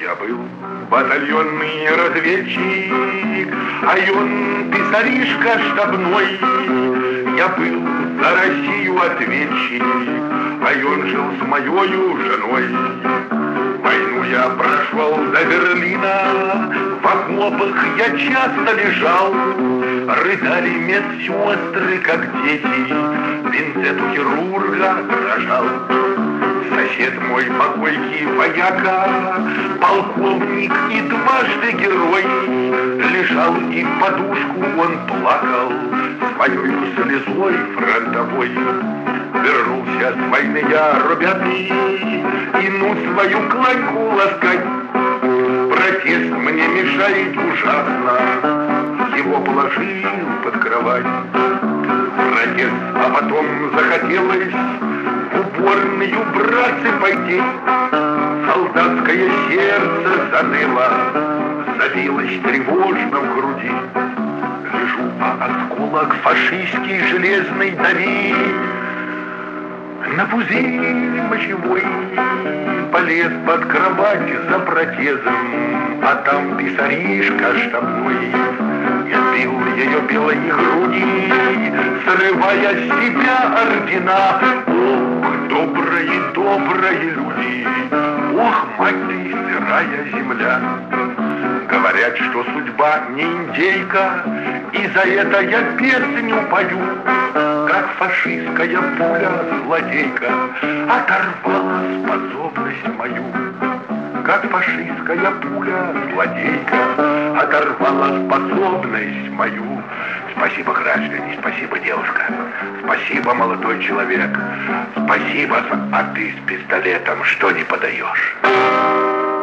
Я был батальонный разведчик, а он писаришка штабной. Я был за Россию ответчик, а он жил с моею женой. Войну я прошел до Берлина, в окопах я часто лежал. Рыдали медсестры, как дети, пинцет у хирурга дрожал. Сосед мой покойки вояка, полковник и дважды герой, лежал и в подушку он плакал своей слезой фронтовой. Вернулся с войны я, ребятки, и ну свою кланьку ласкать. Протест мне мешает ужасно, его положил под кровать. Протест, а потом захотелось в уборную, братцы, пойти. Солдатское сердце заныло, забилось тревожно в груди. Лежу, а осколок фашистский железный давит на пузырь мочевой. Полез под кровать за протезом, а там писаришка штабной. Я бил ее белой груди, срывая с себя ордена. Ох, добрые, добрые люди, ох, мать ты, сырая земля. Говорят, что судьба не индейка, и за это я песню пою. Как фашистская пуля, злодейка, оторвала способность мою. Как фашистская пуля, злодейка, оторвала способность мою. Спасибо, граждане, спасибо, девушка. Спасибо, молодой человек. Спасибо, а ты с пистолетом что не подаешь?